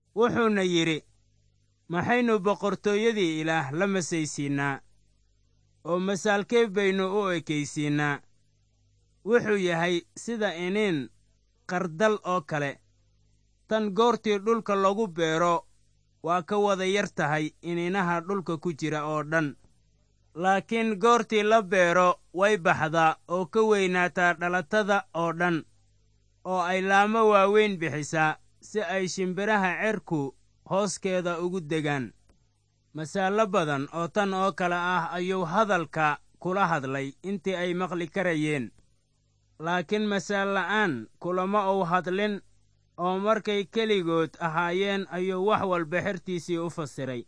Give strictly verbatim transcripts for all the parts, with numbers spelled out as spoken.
wuxuuna yidhi, maxaynu boqortooyadii ilaah la masaysiinnaa oo masaalkee baynu u ekaysiinnaa? wuxuu yahay sida iniin qardal oo kale. tan goortii dhulka lagu beero waa ka wada yar tahay iniinaha dhulka ku jira oo dhan, laakiin goortii la beero way baxdaa oo ka weynaataa dhalatada oo dhan, oo ay laamo waaweyn bixisaa si ay shimbiraha cerku hooskeeda ugu degaan. masaallo badan oo tan oo kale ah ayuu hadalka kula hadlay intii ay maqli karayeen, laakiin masaal la'aan kulama uu hadlin, oo markay keligood ahaayeen ayuu wax walba xertiisii u fasiray.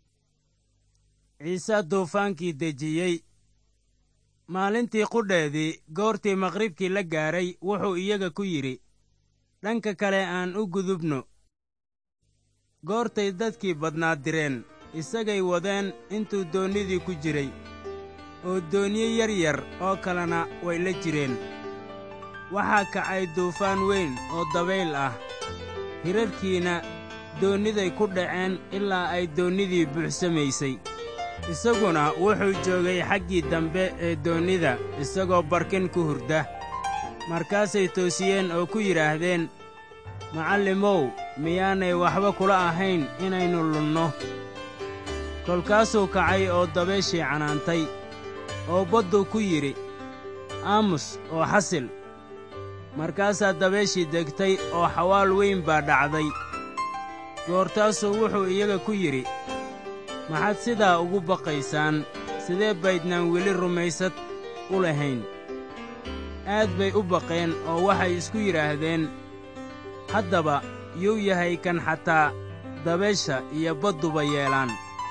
ciise duufaankii dejiyey. maalintii qudheedii goortii maqribkii la gaaray wuxuu iyaga ku yidhi, dhanka kale aan u gudubno. goortay dadkii badnaa direen isagay wadeen intuu doonnidii ku jiray, oo doonyo yar yar oo kalena way la jireen. waxaa kacay duufaan weyn oo dabayl ah, hirarkiina doonniday ku dhaceen ilaa ay doonnidii buuxsamaysay. isaguna wuxuu joogay xaggii dambe ee doonnida isagoo barkin ku hurda. markaasay toosiyeen oo ku yidhaahdeen, macallimow, miyaanay waxba kula ahayn inaynu lunno? kolkaasuu kacay oo dabayshii canaantay, oo badduu ku yidhi, aamus oo xasil. markaasaa dabayshii degtay oo xawaal weyn baa dhacday. goortaasuu wuxuu iyaga ku yidhi, maxaad sidaa ugu baqaysaan? sidee baydnaan weli rumaysad u lahayn? aad bay u baqeen oo waxay isku yidhaahdeen, haddaba yuu yahay kan xataa dabaysha iyo badduba yeelaan?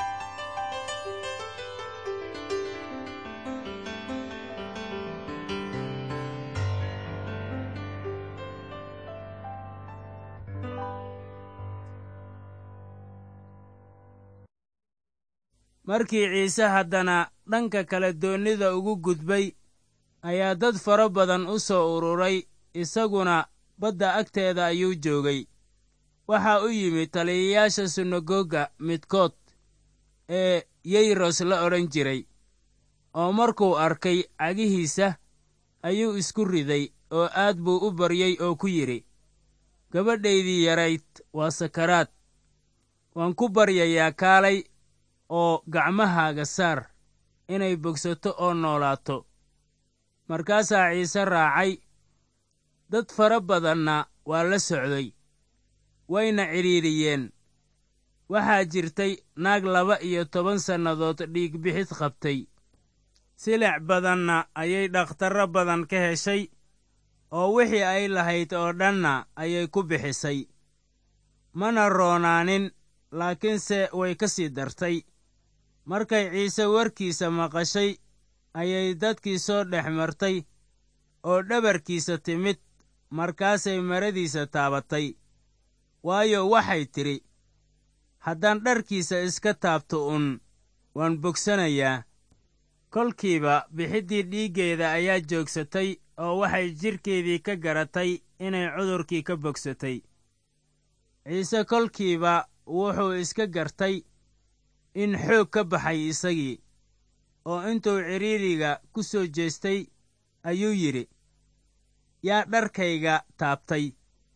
markii ciise haddana dhanka kale doonnida ugu gudbay, ayaa dad fara badan u soo ururay, isaguna badda agteeda ayuu joogay. waxaa u yimid taliyayaasha sunagoga midkood ee yayros la odhan jiray, oo markuu arkay cagihiisa ayuu isku riday oo aad buu u baryey oo ku yidhi, gabadhaydii yarayd waa sakaraad. waan ku baryayaa kaalay oo gacmahaaga saar inay bogsato oo noolaato. markaasaa ciise raacay, dad fara badanna waa la socday, wayna cidhiidhiyeen. waxaa jirtay naag laba iyo toban sannadood dhiig bixid qabtay. silic badanna ayay dhakhtarro badan ka heshay, oo wixii ay lahayd oo dhanna ayay ku bixisay. mana roonaanin, laakiinse way ka sii dartay. markay ciise warkiisa maqashay ayay dadkii soo dhex martay oo dhabarkiisa timid, markaasay maradiisa taabatay. waayo waxay tidhi, haddaan dharkiisa iska taabto un waan bogsanayaa. kolkiiba bixiddii dhiiggeeda ayaa joogsatay oo waxay jidhkeedii ka garatay inay cudurkii ka bogsatay. ciise kolkiiba wuxuu iska gartay in xoog ka baxay isagii, oo intuu cidhiidhiga ku soo jeestay ayuu yidhi, yaa dharkayga taabtay?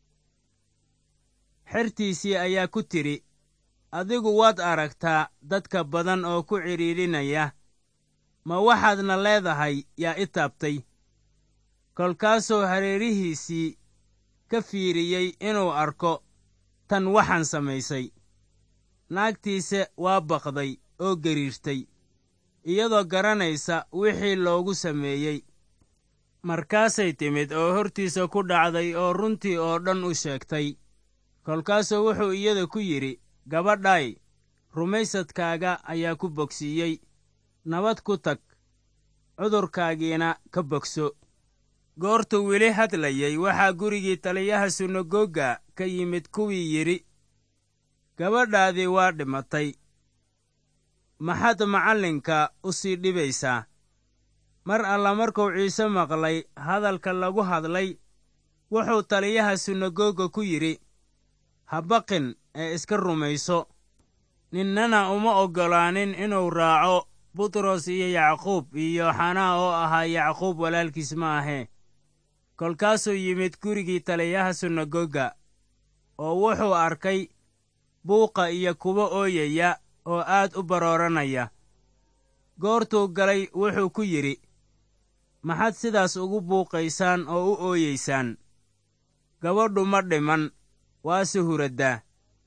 xertiisii ayaa ku tidhi, adigu waad aragtaa dadka badan oo ku cidhiidhinaya, ma waxaadna leedahay yaa i taabtay? kolkaasuu hareerihiisii ka fiiriyey inuu arko tan waxaan samaysay. naagtiise waa baqday oo gariirtay, iyadoo garanaysa wixii loogu sameeyey. markaasay timid oo hortiisa ku dhacday oo runtii oo dhan u sheegtay. kolkaasuu wuxuu iyada ku yidhi, gabadhay, rumaysadkaaga ayaa ku bogsiiyey. nabad ku tag, cudurkaagiina ka bogso. goortuu weli hadlayey waxaa gurigii taliyaha sunagoga ka yimid kuwii yidhi, gabadhaadii waa dhimatay, maxaad macallinka u sii dhibaysaa? mar alla markuu ciise maqlay hadalka lagu hadlay, wuxuu taliyaha sunagoga ku yidhi, ha baqin ee iska rumayso. ninnana uma oggolaanin inuu raaco butros iyo yacquub iyo yooxanaa oo ahaa yacquub walaalkiis ma ahee. kolkaasuu yimid gurigii taliyaha sunagoga oo wuxuu arkay buuqa iyo kuwa ooyaya oo aad u barooranaya. goortuu galay wuxuu ku yidhi, maxaad sidaas ugu buuqaysaan oo u ooyeysaan? gabadhu ma dhiman, waase huraddaa.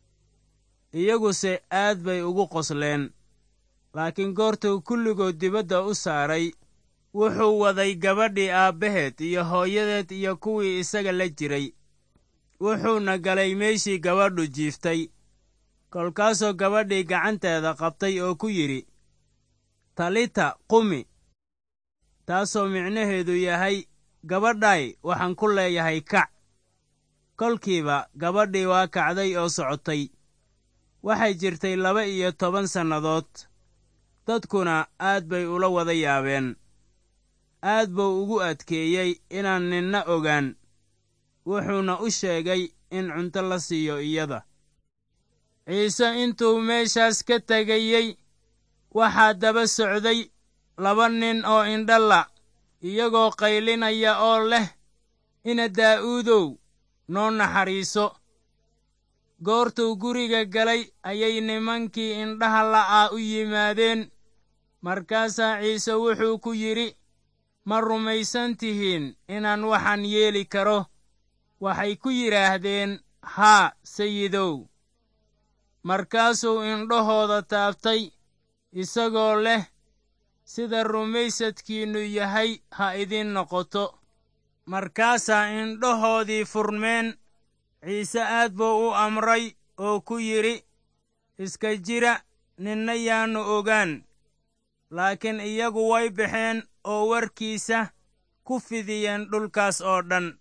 iyaguse aad bay ugu qosleen. laakiin goortuu kulligood dibadda u saaray, wuxuu waday gabadhii aabbaheed iyo hooyadeed iyo kuwii isaga la jiray, wuxuuna galay meeshii gabadhu jiiftay. kolkaasuu gabadhii gacanteeda qabtay oo ku yidhi, talita qumi, taasoo micnaheedu yahay, gabadhay, waxaan ku leeyahay kac. kolkiiba gabadhii waa kacday oo socotay. waxay jirtay laba iyo toban sannadood. dadkuna aad bay ula wada yaabeen. aad buu ugu adkeeyey inaan ninna ogaan, wuxuuna u sheegay in cunto la siiyo iyada. ciise intuu meeshaas ka tegayey, waxaa daba socday laba nin oo indhala, iyagoo qaylinaya oo leh, ina daa'uudow, noo naxariiso. goortuu guriga galay ayay nimankii indhaha la'aa u yimaadeen. markaasaa ciise wuxuu ku yidhi, ma rumaysan tihiin inaan waxaan yeeli karo? waxay ku yidhaahdeen, haa, sayidow. markaasuu indhahooda taabtay, isagoo leh, sida rumaysadkiinnu yahay ha idin noqoto. markaasaa indhahoodii furmeen. ciise aad buu u amray oo ku yidhi, iska jira, ninna yaannu ogaan. laakiin iyagu way baxeen oo warkiisa ku fidiyeen dhulkaas oo dhan.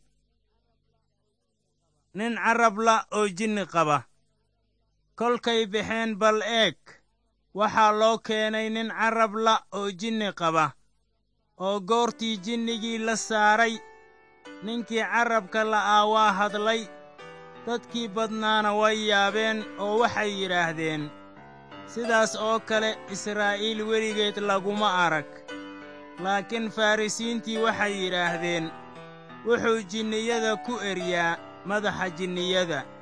nin carrabla oo jinni qaba. kolkay baxeen bal eeg, waxaa loo keenay nin carrabla oo jinni qaba. oo goortii jinnigii la saaray, ninkii carrabka la'aa waa hadlay. dadkii badnaana way yaabeen oo waxay yidhaahdeen, sidaas oo kale israa'iil weligeed laguma arag. laakiin farrisiintii waxay yidhaahdeen, wuxuu jinniyada ku eryaa madaxa jinniyada.